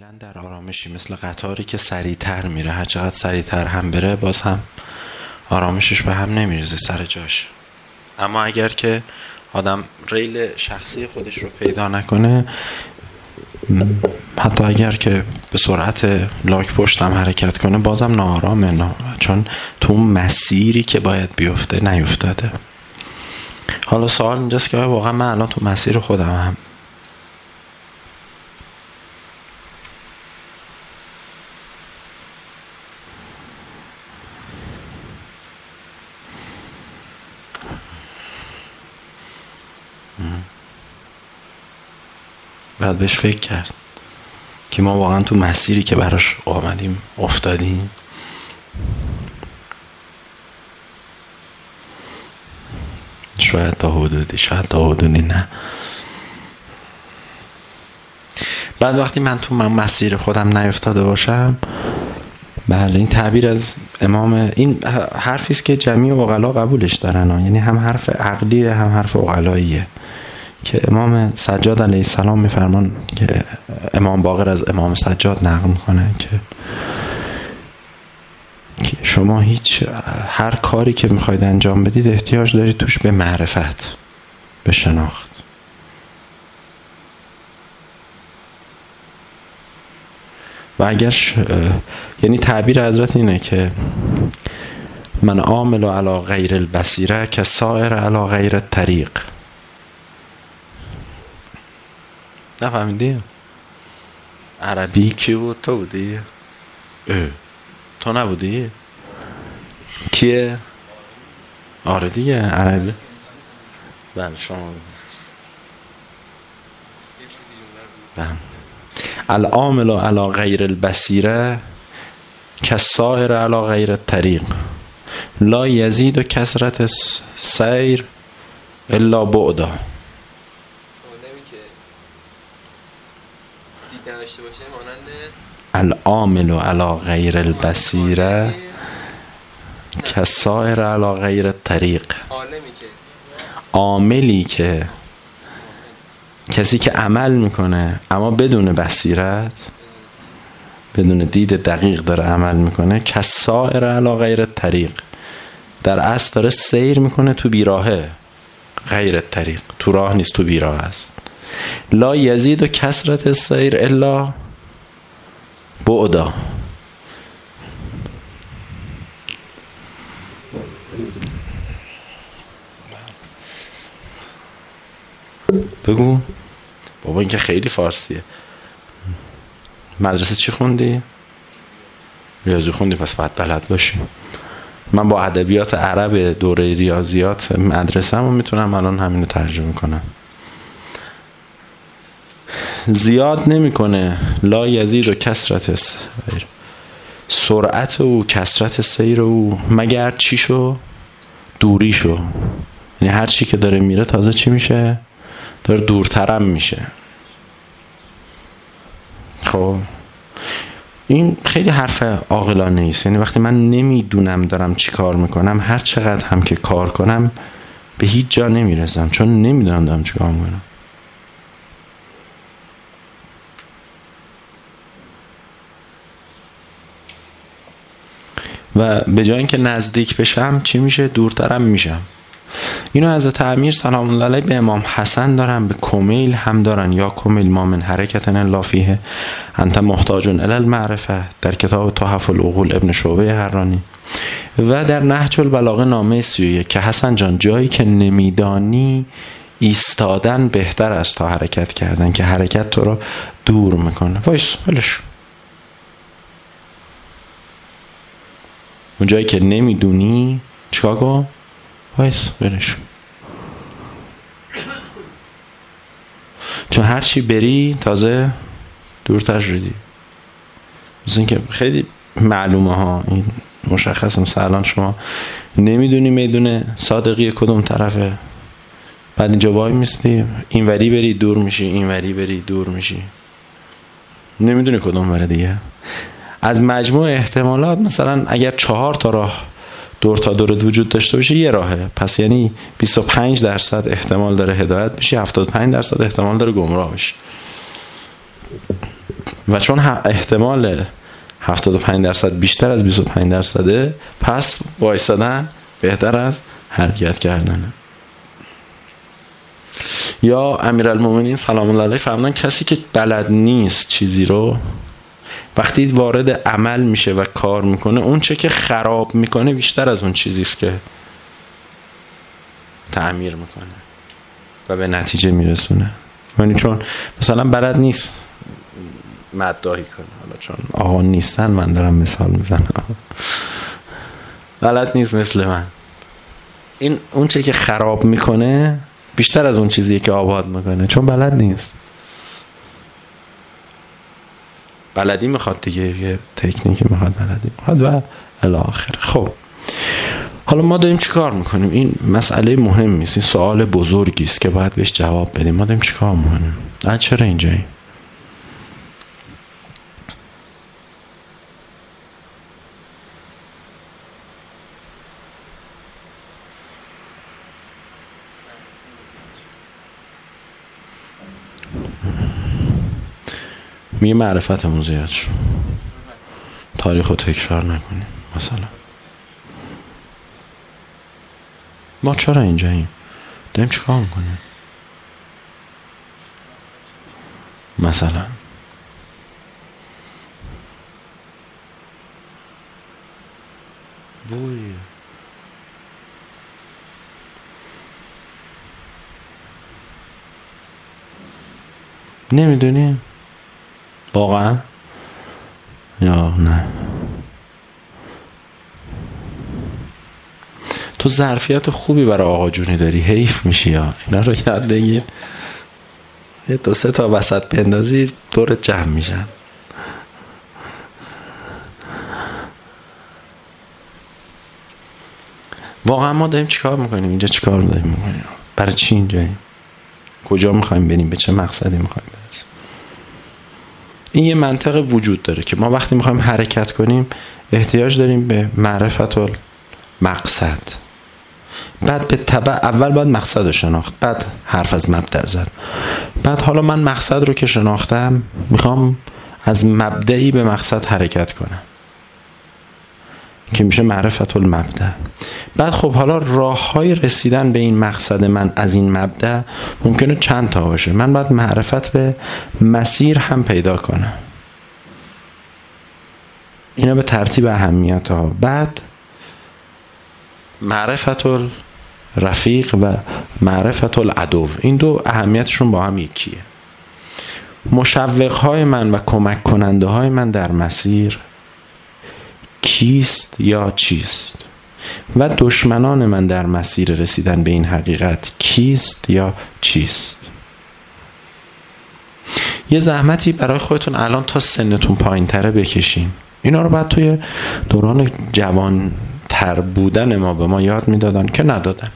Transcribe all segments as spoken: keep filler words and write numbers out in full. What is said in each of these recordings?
کاملا در آرامشی، مثل قطاری که سریعتر میره. هر چقدر سریعتر هم بره باز هم آرامشش به هم نمیریزه سر جاش. اما اگر که آدم ریل شخصی خودش رو پیدا نکنه، حتی اگر که به سرعت لاک پشت هم حرکت کنه بازم ناآرامه، نه، چون تو اون مسیری که باید بیفته نیفتاده. حالا سوال اینجاست که واقعا من الان تو مسیر خودم هم بعد بهش فکر کرد که ما واقعا تو مسیری که براش آمدیم افتادیم. شاید تا حدودی، شاید تا حدودی نه. بعد وقتی من تو من مسیر خودم نیفتاده باشم، بله، این تعبیر از امام، این حرفی است که جمیع عقلا قبولش دارن، یعنی هم حرف عقلیه هم حرف عقلاییه، که امام سجاد علیه السلام میفرمان که امام باقر از امام سجاد نقل میکنه که که شما هیچ هر کاری که میخواید انجام بدید احتیاج دارید توش به معرفت، به شناخت. و اگر ش... یعنی تعبیر حضرت اینه که من عامل علی غیر البصیره که سائر علی غیر الطریق. نفهمیدی؟ عربی کی بود؟ تو بودی؟ اه. تو نبودی؟ کیه؟ آره دیگه عربی. بله شما. بله. العامل علی غیر البصیره کالسائر علی غیر الطریق لا یزید و کثرت سیر الا بعدا. العامل علی غیر البصیره کالسائر علی غیر الطریق. عاملی که کسی که عمل میکنه اما بدون بصیرت، بدون دید دقیق داره عمل میکنه، کالسائر علی غیر الطریق، در اصل داره سیر میکنه تو بیراهه، غیر الطریق، تو راه نیست، تو بیراه است. لا یزید و کثرت السیر الا بعدا. بگو بابا، این که خیلی فارسیه. مدرسه چی خوندی؟ ریاضی خوندی، پس باید بلد باشی. من با ادبیات عرب دوره ریاضیات مدرسه رو میتونم الان همینو ترجمه کنم. زیاد نمیکنه. لا یزید و کثرت سیر، سرعت و کثرت سیر او مگر چی شو؟ دوری شو. یعنی هر چی که داره میره تازه چی میشه؟ داره دورترم میشه. خب این خیلی حرف عاقلانه است. یعنی وقتی من نمیدونم دارم چی کار میکنم، هر چقدر هم که کار کنم به هیچ جا نمیرسم، چون نمیدونم دارم چی کار میکنم. و به جای اینکه نزدیک بشم چی میشه؟ دورترم میشم. اینو از تعمیر سلام الله علیه به امام حسن دارن، به کمیل هم دارن. یا کمیل ما من حرکت الا فیه انت محتاج الی المعرفه، در کتاب تحف العقول ابن شعبه حرانی. و در نهج البلاغه نامه سی و یک که حسن جان جایی که نمیدانی ایستادن بهتر است تا حرکت کردن، که حرکت تو رو دور میکنه. وایس ولش. اون جایی که نمیدونی چیکار کن؟ وایس برش. چون هر چی بری تازه دورتر شدی. مثل این که خیلی معلومه ها، این مشخصه. مثلا الان شما نمیدونی میدونه صادقی کدوم طرفه، بعد اینجا وای میستی، این وری بری دور میشی، این وری بری دور میشی، نمیدونی کدوم وره دیگه. از مجموع احتمالات مثلا اگر چهار تا راه دور تا دورت وجود داشته باشه یه راهه، پس یعنی بیست و پنج درصد احتمال داره هدایت بشی، هفتاد و پنج درصد احتمال داره گمراه بشی. و چون احتمال هفتاد و پنج درصد بیشتر از بیست و پنج درصده، پس وایسادن بهتر از حرکت کردنه. یا امیرالمومنین سلام الله علیه فرمودن کسی که بلد نیست چیزی رو وقتی وارد عمل میشه و کار میکنه، اون چه که خراب میکنه بیشتر از اون چیزیست که تعمیر میکنه و به نتیجه میرسونه. یعنی چون مثلا بلد نیست مداحی کنه، حالا چون آقا نیستن من دارم مثال میزنم، بلد نیست مثل من، این اون چه که خراب میکنه بیشتر از اون چیزیه که آباد میکنه، چون بلد نیست. بلدی میخواد دیگه، یه تکنیکی میخواد، بلدی میخواد و الی آخر. خب حالا ما داریم چی کار میکنیم؟ این مسئله مهمی است، این سوال بزرگی است که باید بهش جواب بدیم. ما داریم چی کار میکنیم؟ نه چرا اینجایی؟ میگه معرفتمون زیاد شد، تاریخ رو تکرار نکنیم. مثلا ما چرا اینجاییم؟ داریم چی کار میکنیم؟ مثلا بوی نمیدونیم واقعا یا نه؟ تو ظرفیت خوبی برای آقا جونی داری، حیف میشی یا اینا رو یاد بگیر، یه دو سه تا وسط بندازی دور جمع میشن. واقعا ما داریم چیکار میکنیم اینجا؟ چیکار داریم میکنیم؟ برای چی اینجاییم؟ کجا میخوایم بریم؟ به چه مقصدی میخوایم برسیم؟ این یه منطق وجود داره که ما وقتی میخوایم حرکت کنیم احتیاج داریم به معرفت المقصد. بعد به تبع اول باید مقصد رو شناخت، بعد حرف از مبدأ زد. بعد حالا من مقصد رو که شناختم میخوام از مبدئی به مقصد حرکت کنم که میشه معرفت المبدأ. بعد خب حالا راه های رسیدن به این مقصد من از این مبدأ ممکنه چند تا باشه، من باید معرفت به مسیر هم پیدا کنم. اینا به ترتیب اهمیت ها. بعد معرفت الرفیق و معرفت العدو، این دو اهمیتشون با هم یکیه. مشوق های من و کمک کننده های من در مسیر کیست یا چیست؟ و دشمنان من در مسیر رسیدن به این حقیقت کیست یا چیست؟ یه زحمتی برای خودتون الان تا سنتون پایین تره بکشین. اینا رو بعد توی دوران جوان تر بودن ما به ما یاد میدادن که ندادن،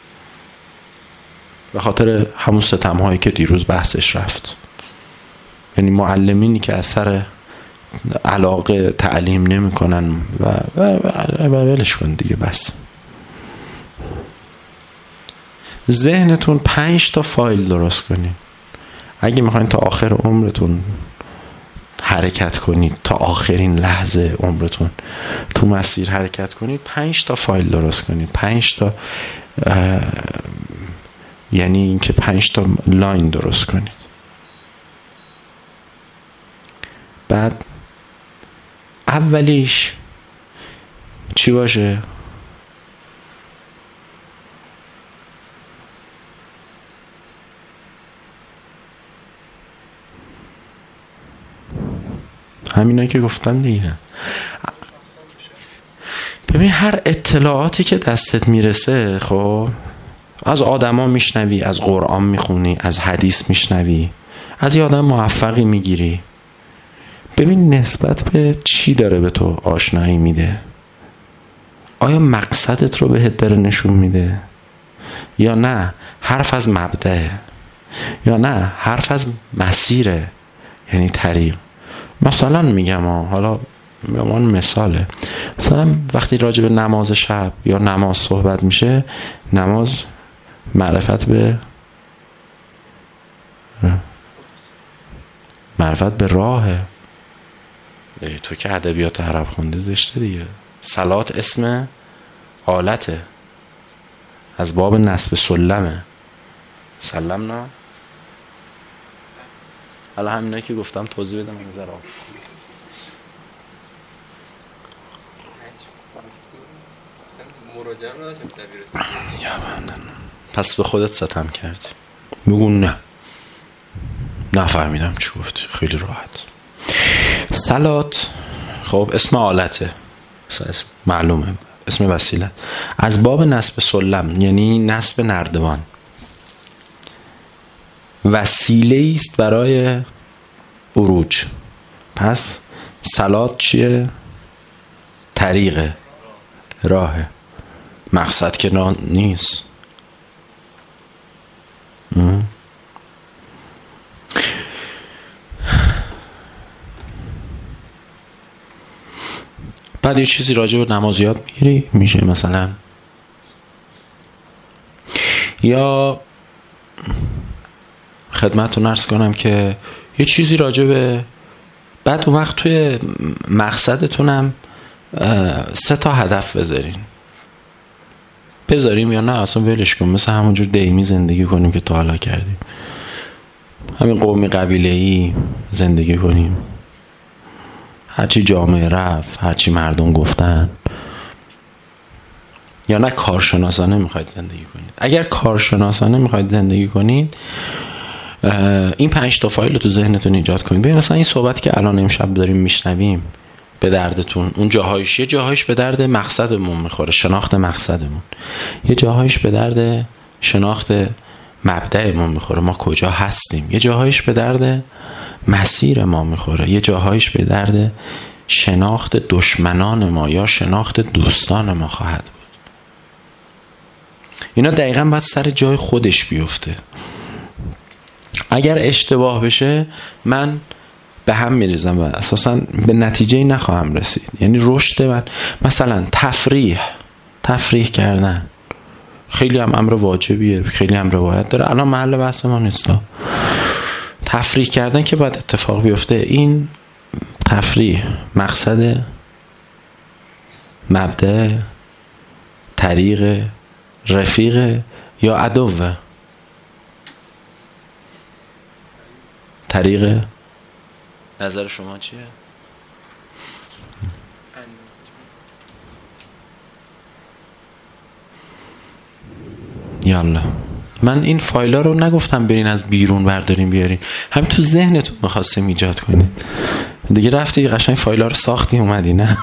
به خاطر همون ستم هایی که دیروز بحثش رفت. یعنی معلمینی که اثر علاقه تعلیم نمی کنن و, و, و, و ولش کن دیگه بس. ذهنتون پنج تا فایل درست کنین اگه میخواین تا آخر عمرتون حرکت کنید، تا آخرین لحظه عمرتون تو مسیر حرکت کنید. پنج تا فایل درست کنید، پنج تا یعنی اینکه پنج تا لاین درست کنید. بعد اولیش چی باشه؟ همینایی که گفتم دیگه. ببین هر اطلاعاتی که دستت میرسه، خب از آدما میشنوی، از قرآن میخونی، از حدیث میشنوی، از یه آدم موفقی میگیری، ببین نسبت به چی داره به تو آشنایی میده. آیا مقصدت رو بهت داره نشون میده یا نه حرف از مبدأه، یا نه حرف از مسیره، یعنی طریق. مثلا میگم حالا به عنوان مثاله، مثلا وقتی راجع به نماز شب یا نماز صحبت میشه، نماز معرفت به معرفت به راهه، تو که ادبیات عرب خونده زشته دیگه. صلات اسم آلته، از باب نصب سلمه. سلم نه؟ حالا همینایی که گفتم توضیح بدم این ذرا. یا من پس به خودت ستم کردی. بگو نه نفهمیدم چی گفتی. خیلی راحت. صلات خب اسم آلته، اسم معلومه، اسم وسیله، از باب نصب سلم یعنی نصب نردبان. وسیله است برای عروج. پس صلات چیه؟ طریقه، راهه، مقصد که نه نیست. ام. بعد یه چیزی راجع به نماز یاد میگیری، میشه مثلا یا خدمتتون عرض کنم که یه چیزی راجع به، بعد اون وقت توی مقصدتونم سه تا هدف بذارین. بذاریم یا نه اصلا ولش کن، مثل همونجور دیمی زندگی کنیم که تا حالا کردیم، همین قومی قبیله‌ای زندگی کنیم، هرچی جامعه رفت، هرچی مردم گفتن، یا نه کارشناسانه میخواید زندگی کنید. اگر کارشناسانه میخواید زندگی کنید این پنج تا فایل رو تو ذهنتون ایجاد کنید. ببین مثلا این صحبتی که الان امشب داریم میشنویم به دردتون، اون جاهایش، یه جاهایش به درد مقصدمون میخوره، شناخت مقصدمون، یه جاهایش به درد شناخت مبدأمون میخوره، ما کجا هستیم، یه جاهایش به درد مسیر ما میخوره، یه جاهایش به درد شناخت دشمنان ما یا شناخت دوستان ما خواهد بود. اینا دقیقاً باید سر جای خودش بیفته. اگر اشتباه بشه من به هم میریزم و اساساً به نتیجه نخواهم رسید. یعنی رشد من، مثلا تفریح تفریح کردن خیلی هم امر واجبیه، خیلی هم روایت داره، الان محل بحث ما نیست. تفریح کردن که باید اتفاق بیفته، این تفریح مقصد، مبدأ، طریق، رفیق یا عدوه؟ طریق. نظر شما چیه؟ یالا من این فایلا رو نگفتم برین از بیرون بردارین بیارین، همین تو ذهنتون می‌خواستیم ایجاد کنین دیگه. رفتی قشنگ فایلا رو ساختی اومدی، نه؟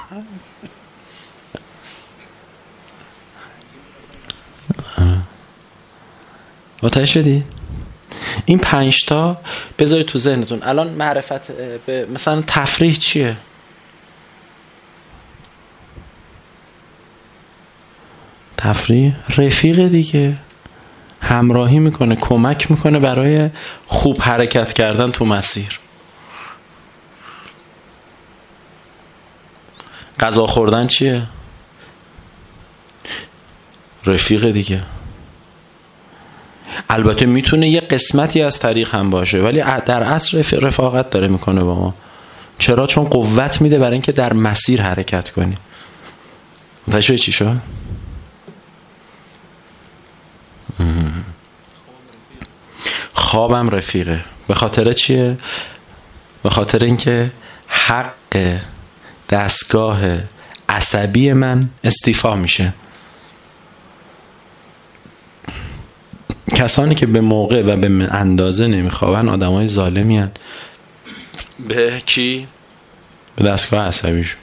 متوجه شدی؟ این پنج تا بذارید تو ذهنتون. الان معرفت به مثلا تفریح چیه؟ تفریح رفیق دیگه، همراهی میکنه، کمک میکنه برای خوب حرکت کردن تو مسیر. غذا خوردن چیه؟ رفیق دیگه. البته میتونه یه قسمتی از طریق هم باشه ولی در اصل رفاقت داره میکنه با ما. چرا؟ چون قوت میده برای اینکه در مسیر حرکت کنی. متوجه چی شد؟ خوابم رفیقه. به خاطر چیه؟ به خاطر اینکه حق دستگاه عصبی من استیفا میشه. کسانی که به موقع و به اندازه نمیخوابن آدمای ظالمی هن. به کی؟ به دستگاه عصبیشون.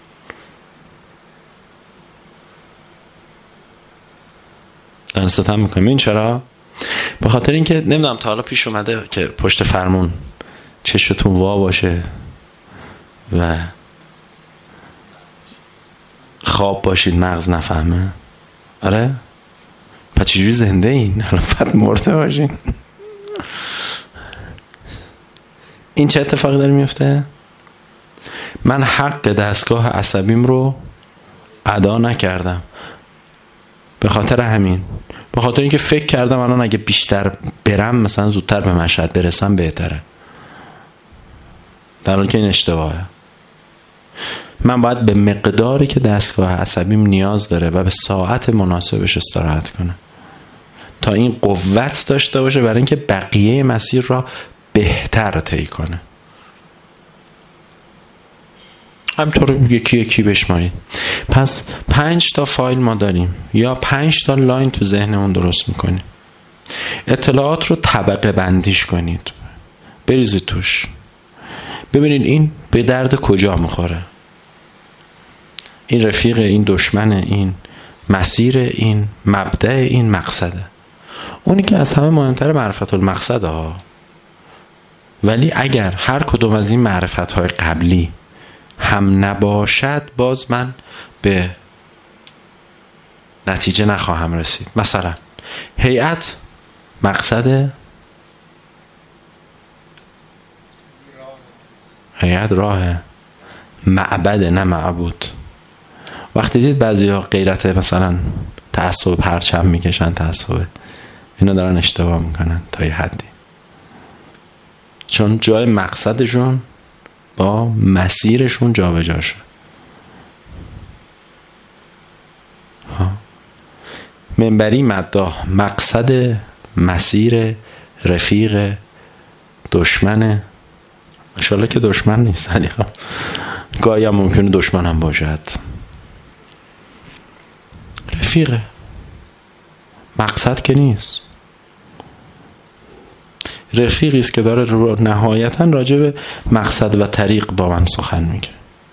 دنستم میکنم. این چرا؟ به خاطر اینکه نمیدونم تا حالا پیش اومده که پشت فرمون چشتون وا باشه و خواب باشید مغز نفهمه. آره؟ پس چجوری زنده این؟ الان بعد مرده باشین. این چه اتفاقی داره میفته؟ من حق دستگاه عصبیم رو ادا نکردم. به خاطر همین، به خاطر اینکه فکر کردم الان اگه بیشتر برم مثلا زودتر به مشهد برسم بهتره، در حالی که این اشتباهه. من باید به مقداری که دستگاه عصبیم نیاز داره و به ساعت مناسبش استراحت کنم تا این قوت داشته باشه برای اینکه بقیه مسیر را بهتر طی کنه. همطور یکی یکی بشمارید. پس پنج تا فایل ما داریم یا پنج تا لاین تو ذهنمون درست میکنیم. اطلاعات رو طبقه بندیش کنید، بریزید توش، ببینید این به درد کجا میخوره، این رفیق، این دشمن، این مسیر، این مبدأ، این مقصده. اونی که از همه مهمتر معرفت المقصد ها. ولی اگر هر کدوم از این معرفت های قبلی هم نباشد باز من به نتیجه نخواهم رسید. مثلا هیئت مقصد، هیئت راه، معبد نه معبود. وقتی دید بعضی ها غیرت مثلا تعصب پرچم میکشن، تعصب، اینا دارن اشتباه میکنن تا یه حدی، چون جای مقصدشون با مسیرشون جا به جا شد. منبری مداح مقصد، مسیر، رفیق، دشمنه. انشالله که دشمن نیست، ولی خب گاهی هم ممکنه دشمن هم باشد. رفیقه، مقصد که نیست. رفیقی است که داره نهایتاً راجع به مقصد و طریق با من سخن میگه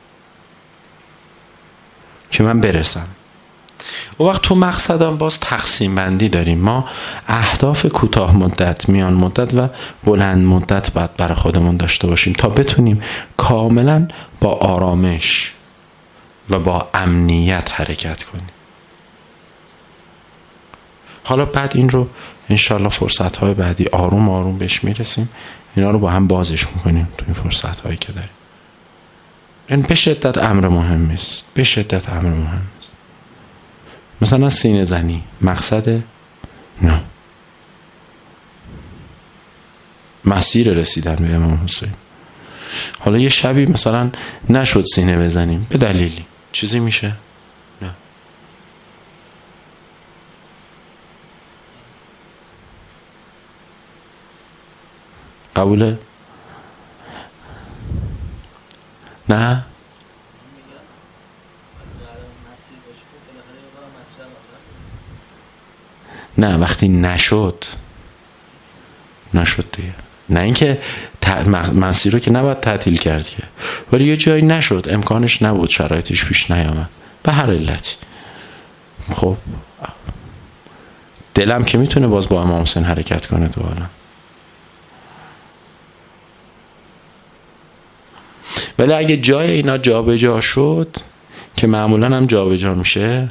که من برسم. و وقت تو مقصدم باز تقسیم بندی داریم. ما اهداف کوتاه مدت، میان مدت و بلند مدت باید برای خودمون داشته باشیم تا بتونیم کاملا با آرامش و با امنیت حرکت کنیم. حالا بعد این رو انشالله فرصت‌های بعدی آروم آروم بهش میرسیم، اینا رو با هم بازش میکنیم تو این فرصت‌هایی که داریم. این به شدت امر مهمی است، به شدت امر مهم است. مثلا سینه زنی مقصد نه، مسیر رسیدن به امام حسین. حالا یه شبی مثلا نشد سینه بزنیم به دلیلی چیزی میشه؟ نه. قبوله؟ نه؟ نه وقتی نشد نشد دیگه. نه اینکه مسیر رو که نباید تعطیل کرد که، ولی یه جایی نشد، امکانش نبود، شرایطش پیش نیامد به هر علتی. خب دلم که میتونه باز با امام حسین حرکت کنه تو عالم. ولی اگه جای اینا جا به جا شد که معمولا هم جا به جا میشه،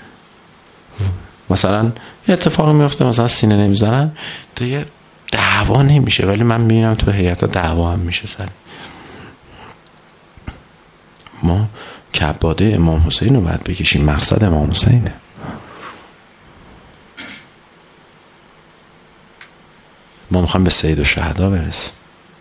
مثلا یه اتفاقی میفته مثلا سینه نمیزنن تو یه دعوا نمیشه، ولی من میبینم تو هیئت دعوا هم میشه سر ما. کباده امام حسین رو باید بکشیم، مقصد امام حسینه. ما میخوایم به سید الشهدا برسیم.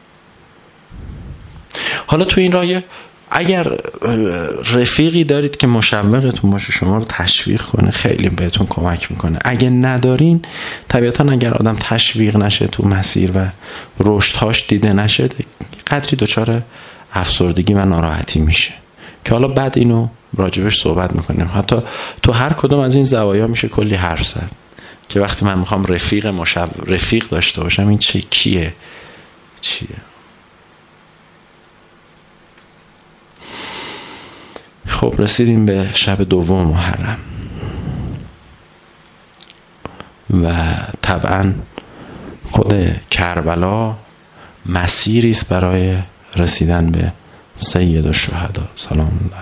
حالا تو این راه اگر رفیقی دارید که مشوقتون باشه شما رو تشویق کنه، خیلی بهتون کمک میکنه. اگه ندارین، طبیعتا اگر آدم تشویق نشه تو مسیر و رشدهاش دیده نشه، قدری دچار افسردگی و ناراحتی میشه که حالا بعد اینو راجبش صحبت میکنیم. حتی تو هر کدوم از این زوایا میشه کلی حرف زد که وقتی من میخوام رفیق مشوق رفیق داشته باشم این چه کیه چیه. خب رسیدیم به شب دوم محرم و طبعا خود کربلا مسیری است برای رسیدن به سید الشهدا سلام الله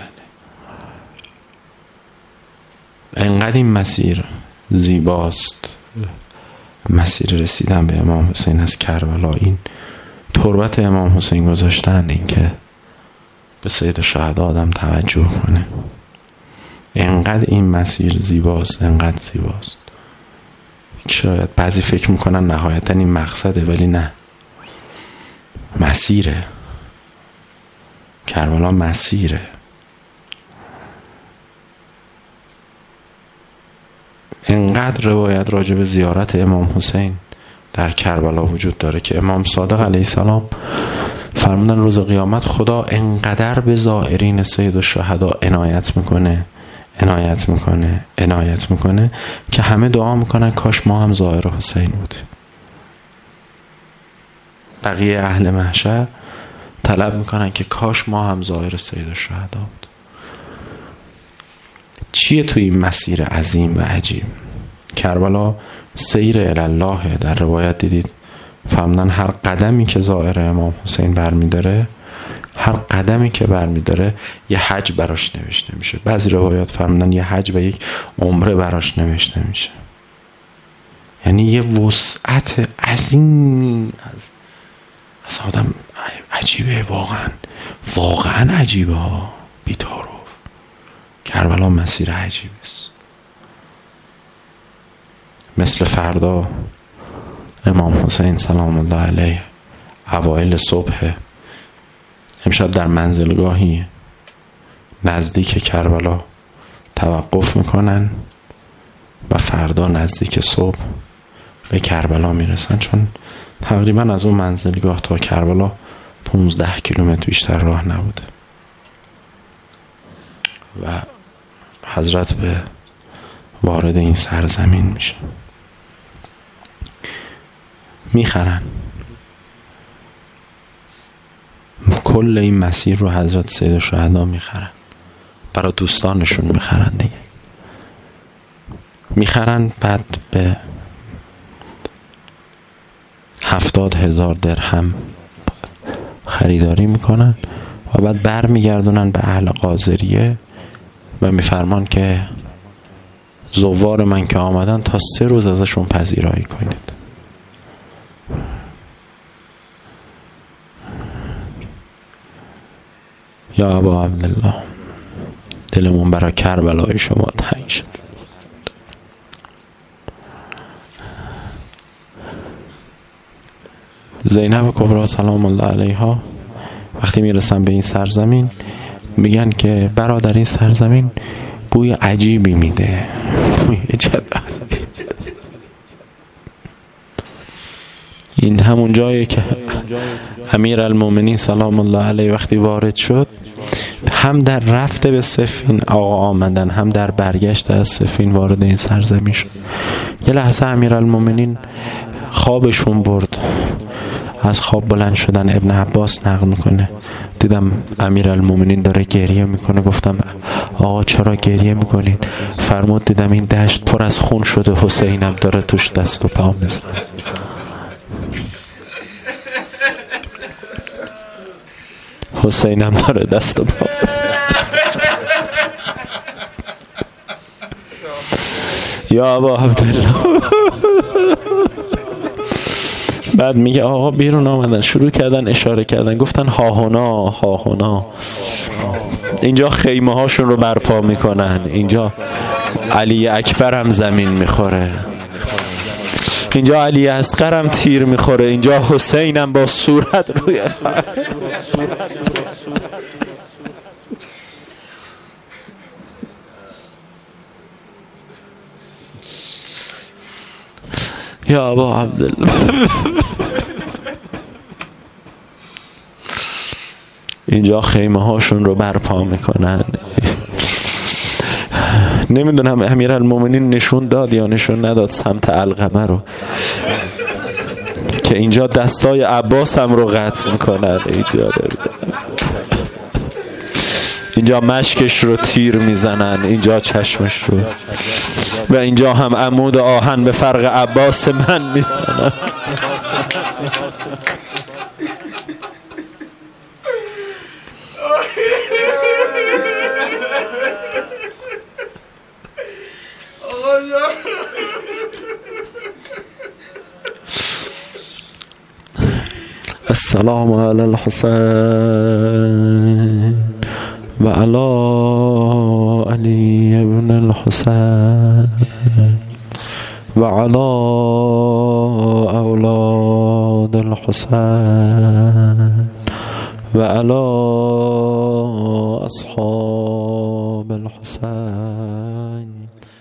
علیه. انقدر این مسیر زیباست، مسیر رسیدن به امام حسین از کربلا. این تربت امام حسین گذاشتن، این که به سید الشهدا آدم توجه کنه. انقدر این مسیر زیباست، انقدر زیباست. شاید بعضی فکر میکنن نهایتا این مقصده، ولی نه، مسیره. کربلا مسیره. اینقدر روایت راجع به زیارت امام حسین در کربلا وجود داره که امام صادق علیه السلام فرمودن روز قیامت خدا انقدر به زائرین سید الشهدا عنایت میکنه عنایت میکنه عنایت میکنه که همه دعا میکنن کاش ما هم زائر حسین بودیم. بقیه اهل محشر طلب میکنن که کاش ما هم زائر سید الشهدا بود. چیه توی این مسیر عظیم و عجیب؟ کربلا سیر الله. در روایت دیدید فرمودن هر قدمی که زائر امام حسین برمیداره، هر قدمی که برمیداره یه حج براش نوشته میشه. بعضی روایات فرمودن یه حج و یک عمره براش نوشته میشه. یعنی یه وسعت عظیم از از آدم عجیبه. واقعا واقعا عجیبه ها. بی‌تعارف کربلا مسیر عجیب است. مثل فردا امام حسین سلام الله علیه اوایل صبح امشب در منزلگاهی نزدیک کربلا توقف میکنن و فردا نزدیک صبح به کربلا میرسن، چون تقریبا از اون منزلگاه تا کربلا پونزده کیلومتر بیشتر راه نبوده و حضرت به وارد این سرزمین میشه. میخرن کل این مسیر رو حضرت سید الشهدا میخرن، برای دوستانشون میخرن دیگه. میخرن بعد به هفتاد هزار درهم خریداری میکنن و بعد بر میگردونن به اهل قاضریه و میفرمان که زوار من که آمدن تا سه روز ازشون پذیرایی کنید. یا ابا عبدالله، دلمون برای کربلای شما تنگ شد. زینب کبرا سلام الله علیها وقتی میرسن به این سرزمین میگن که برادر این سرزمین بوی عجیبی میده، بوی جدا. این همون جایی که امیر المومنین سلام الله علیه وقتی وارد شد، هم در رفته به صفین آقا آمدن، هم در برگشت از صفین وارد این سرزمین شد. یه لحظه امیر المومنین خوابشون برد، از خواب بلند شدن. ابن عباس نقل میکنه دیدم امیر المومنین داره گریه میکنه. گفتم آقا چرا گریه میکنید؟ فرمود دیدم این دشت پر از خون شده، حسینم داره توش دست و پا میزنه. حسینم داره دست و پا یا ابا عبدالله. بعد میگه آقا بیرون آمدن، شروع کردن اشاره کردن، گفتن ها هنا ها هنا. اینجا خیمه هاشون رو برپا میکنن، اینجا علی اکبر هم زمین میخوره، اینجا علی اصغر هم تیر میخوره، اینجا حسین هم با صورت روی یا ابا عبدالله. اینجا خیمه هاشون رو برپا میکنن. نمیدونم امیر المومنین نشون داد یا نشون نداد سمت علقمه رو که اینجا دستای عباس هم رو قطع میکنن، اینجا اینجا مشکش رو تیر میزنن، اینجا چشمش رو، و اینجا هم عمود آهن به فرق عباس من میزنن. السلام علی الحسین و علی علی ابن الحسین و علی اولاد الحسین و علی اصحاب الحسین.